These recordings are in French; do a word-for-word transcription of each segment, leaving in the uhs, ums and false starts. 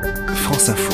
France Info.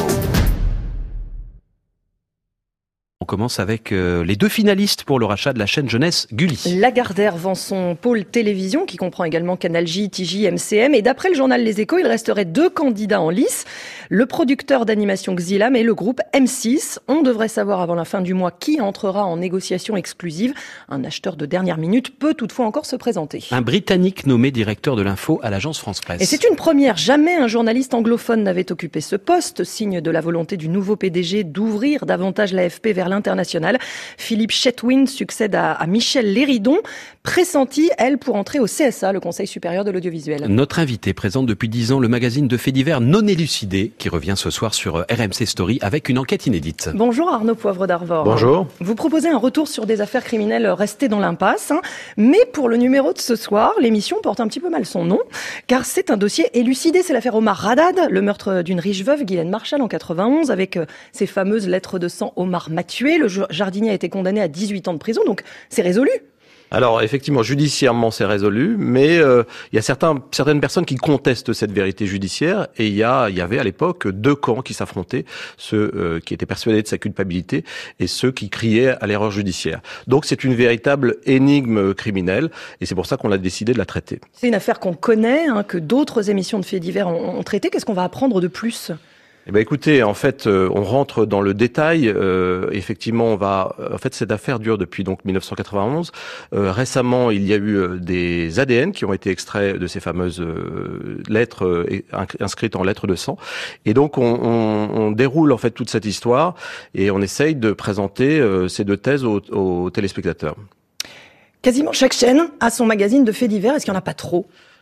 On commence avec euh, les deux finalistes pour le rachat de la chaîne jeunesse Gulli. Lagardère vend son pôle télévision qui comprend également Canal J, T J, M C M. Et d'après le journal Les Échos, il resterait deux candidats en lice. Le producteur d'animation Xilam et le groupe M six. On devrait savoir avant la fin du mois qui entrera en négociation exclusive. Un acheteur de dernière minute peut toutefois encore se présenter. Un Britannique nommé directeur de l'info à l'agence France Presse. Et c'est une première. Jamais un journaliste anglophone n'avait occupé ce poste. Signe de la volonté du nouveau P D G d'ouvrir davantage l'A F P vers l'international. Philippe Chetwynd succède à, à Michel Léridon, pressenti, elle, pour entrer au C S A, le Conseil supérieur de l'audiovisuel. Notre invité présente depuis dix ans le magazine de faits divers non élucidés, qui revient ce soir sur R M C Story avec une enquête inédite. Bonjour Arnaud Poivre d'Arvor. Bonjour. Vous proposez un retour sur des affaires criminelles restées dans l'impasse, hein, mais pour le numéro de ce soir, l'émission porte un petit peu mal son nom, car c'est un dossier élucidé. C'est l'affaire Omar Haddad, le meurtre d'une riche veuve, Ghislaine Marchal, en quatre-vingt-onze, avec ses fameuses lettres de sang Omar m'a tué. Le jardinier a été condamné à dix-huit ans de prison, donc c'est résolu. Alors effectivement, judiciairement c'est résolu, mais euh, il y a certains, certaines personnes qui contestent cette vérité judiciaire, et il y, a, il y avait à l'époque deux camps qui s'affrontaient, ceux euh, qui étaient persuadés de sa culpabilité et ceux qui criaient à l'erreur judiciaire. Donc c'est une véritable énigme criminelle, et c'est pour ça qu'on a décidé de la traiter. C'est une affaire qu'on connaît, hein, que d'autres émissions de faits divers ont, ont traité. Qu'est-ce qu'on va apprendre de plus ? Eh ben écoutez, en fait, euh, on rentre dans le détail. Euh, effectivement, on va. En fait, cette affaire dure depuis donc mille neuf cent quatre-vingt-onze. Euh, récemment, il y a eu euh, des A D N qui ont été extraits de ces fameuses euh, lettres euh, inscrites en lettres de sang. Et donc, on, on, on déroule en fait toute cette histoire et on essaye de présenter euh, ces deux thèses aux, aux téléspectateurs. Quasiment chaque chaîne a son magazine de faits divers. Est-ce qu'il n'y en a pas trop ?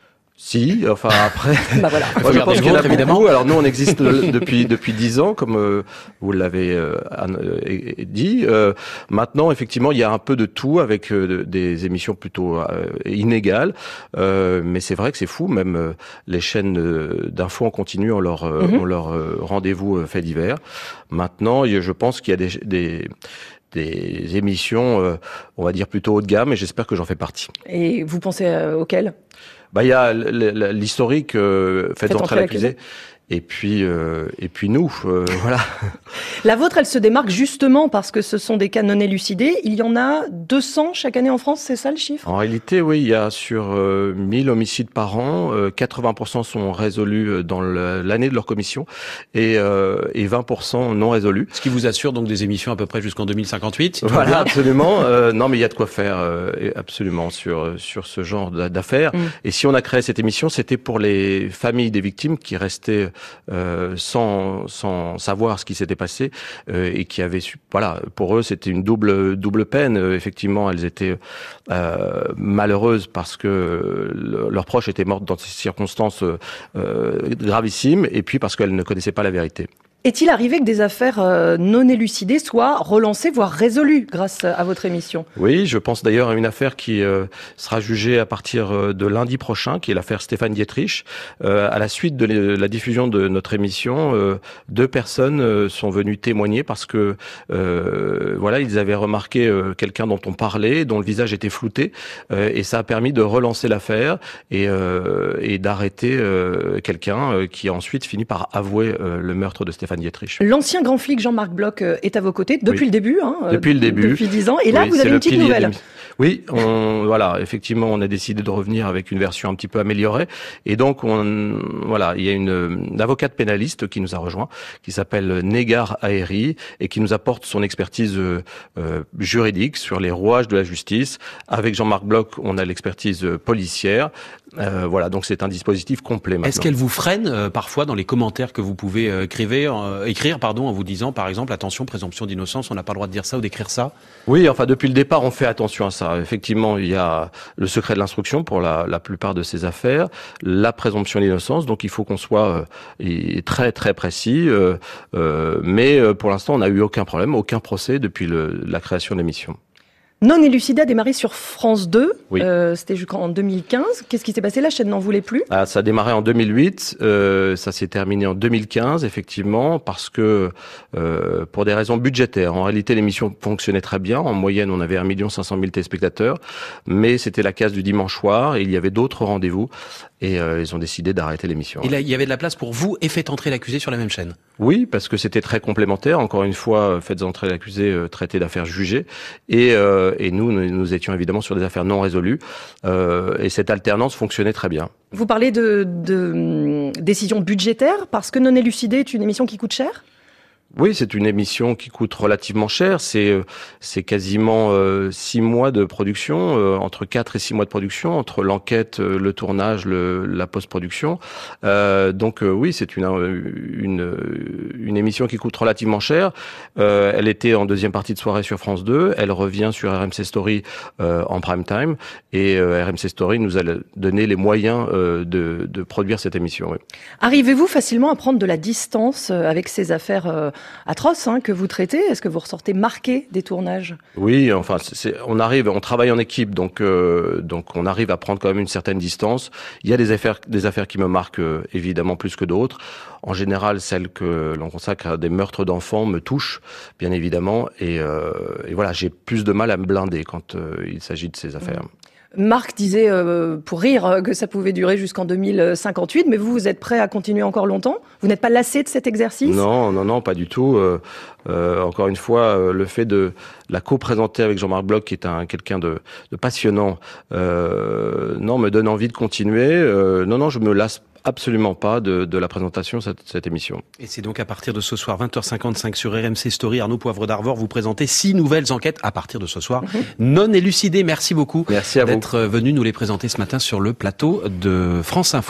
Si, enfin après, bah voilà. Moi, je pense qu'il y en a évidemment. beaucoup. Alors nous, on existe depuis depuis dix ans, comme euh, vous l'avez euh, dit. Euh, maintenant, effectivement, il y a un peu de tout avec euh, des émissions plutôt euh, inégales. Euh, mais c'est vrai que c'est fou. Même euh, les chaînes euh, d'infos en continu ont leur euh, mm-hmm. ont leur euh, rendez-vous euh, faits divers. Maintenant, je pense qu'il y a des, des des émissions, euh, on va dire plutôt haut de gamme, et j'espère que j'en fais partie. Et vous pensez euh, auxquelles ? Bah, il y a l'historique euh, Faites entrer l'accusé. Et puis, euh, et puis nous, euh, voilà. La vôtre, elle se démarque justement parce que ce sont des cas non élucidés. Il y en a deux cents chaque année en France, c'est ça le chiffre ? En réalité, oui, il y a sur euh, mille homicides par an, euh, quatre-vingts pour cent sont résolus dans le, l'année de leur commission et, euh, et vingt pour cent non résolus. Ce qui vous assure donc des émissions à peu près jusqu'en deux mille cinquante-huit. Voilà, absolument. euh, non, mais il y a de quoi faire, euh, absolument, sur sur ce genre d'affaires. Mm. Et si on a créé cette émission, c'était pour les familles des victimes qui restaient Euh, sans sans savoir ce qui s'était passé euh, et qui avaient su, voilà, pour eux c'était une double double peine. Euh, effectivement, elles étaient euh, malheureuses parce que le, leurs proches étaient morts dans des circonstances euh, gravissimes, et puis parce qu'elles ne connaissaient pas la vérité. Est-il arrivé que des affaires euh, non élucidées soient relancées, voire résolues grâce à votre émission ? Oui, je pense d'ailleurs à une affaire qui euh, sera jugée à partir de lundi prochain, qui est l'affaire Stéphane Dietrich. Euh, à la suite de la diffusion de notre émission, euh, deux personnes euh, sont venues témoigner parce que euh, voilà, ils avaient remarqué euh, quelqu'un dont on parlait, dont le visage était flouté, euh, et ça a permis de relancer l'affaire et, euh, et d'arrêter euh, quelqu'un euh, qui a ensuite fini par avouer euh, le meurtre de Stéphane Dietrich. L'ancien grand flic Jean-Marc Bloch est à vos côtés depuis oui. le début. Hein, depuis le début. Depuis dix ans. Et là, oui, vous avez une petite nouvelle. Oui, on, voilà, effectivement, on a décidé de revenir avec une version un petit peu améliorée. Et donc, on, voilà, il y a une, une avocate pénaliste qui nous a rejoint, qui s'appelle Negar Aeri, et qui nous apporte son expertise euh, juridique sur les rouages de la justice. Avec Jean-Marc Bloch, on a l'expertise policière. Euh, voilà, donc c'est un dispositif complet maintenant. Est-ce qu'elle vous freine euh, parfois dans les commentaires que vous pouvez euh, écrire, euh, écrire pardon, en vous disant, par exemple, attention, présomption d'innocence, on n'a pas le droit de dire ça ou d'écrire ça ? Oui, enfin, depuis le départ, on fait attention à ça. Effectivement, il y a le secret de l'instruction pour la, la plupart de ces affaires, la présomption d'innocence, donc il faut qu'on soit euh, très, très précis. Euh, euh, mais pour l'instant, on n'a eu aucun problème, aucun procès depuis le, la création de l'émission. Non élucidé a démarré sur France deux. Oui. Euh, c'était jusqu'en deux mille quinze. Qu'est-ce qui s'est passé? La chaîne n'en voulait plus. Ah, ça a démarré en deux mille huit. Euh, ça s'est terminé en deux mille quinze, effectivement, parce que euh, pour des raisons budgétaires. En réalité, l'émission fonctionnait très bien. En moyenne, on avait un million cinq cent mille téléspectateurs, mais c'était la case du dimanche soir et il y avait d'autres rendez-vous. Et euh, ils ont décidé d'arrêter l'émission. Et là, il y avait de la place pour vous et Faites entrer l'accusé sur la même chaîne. Oui, parce que c'était très complémentaire. Encore une fois, Faites entrer l'accusé euh, traitait d'affaires jugées. Et, euh, et nous, nous, nous étions évidemment sur des affaires non résolues. Euh, et cette alternance fonctionnait très bien. Vous parlez de, de hum, décision budgétaire parce que Non élucidé est une émission qui coûte cher? Oui, c'est une émission qui coûte relativement cher. C'est c'est quasiment euh, six mois de production, euh, entre quatre et six mois de production, entre l'enquête, euh, le tournage, le, la post-production. Euh, donc euh, oui, c'est une, une une émission qui coûte relativement cher. Euh, elle était en deuxième partie de soirée sur France deux. Elle revient sur R M C Story euh, en prime time. Et euh, R M C Story nous a donné les moyens euh, de, de produire cette émission. Oui. Arrivez-vous facilement à prendre de la distance avec ces affaires euh, atroces hein, que vous traitez? Est-ce que vous ressortez marqué des tournages? Oui, enfin, c'est, on arrive, on travaille en équipe, donc euh, donc on arrive à prendre quand même une certaine distance. Il y a des affaires, des affaires qui me marquent euh, évidemment plus que d'autres. En général, celles que l'on consacre à des meurtres d'enfants me touchent, bien évidemment, et, euh, et voilà, j'ai plus de mal à me blinder quand euh, il s'agit de ces affaires. Marc disait, euh, pour rire, que ça pouvait durer jusqu'en deux mille cinquante-huit, mais vous, vous êtes prêt à continuer encore longtemps? Vous n'êtes pas lassé de cet exercice? Non, non, non, pas du tout. Euh, euh, encore une fois, euh, le fait de la co-présenter avec Jean-Marc Bloch, qui est un quelqu'un de, de passionnant, euh, non, me donne envie de continuer. Euh, non, non, je me lasse absolument pas de, de la présentation de cette, cette émission. Et c'est donc à partir de ce soir, vingt heures cinquante-cinq sur R M C Story, Arnaud Poivre d'Arvor, vous présentez six nouvelles enquêtes à partir de ce soir. Mm-hmm. Non élucidées. Merci beaucoup Merci à d'être vous. venu nous les présenter ce matin sur le plateau de France Info.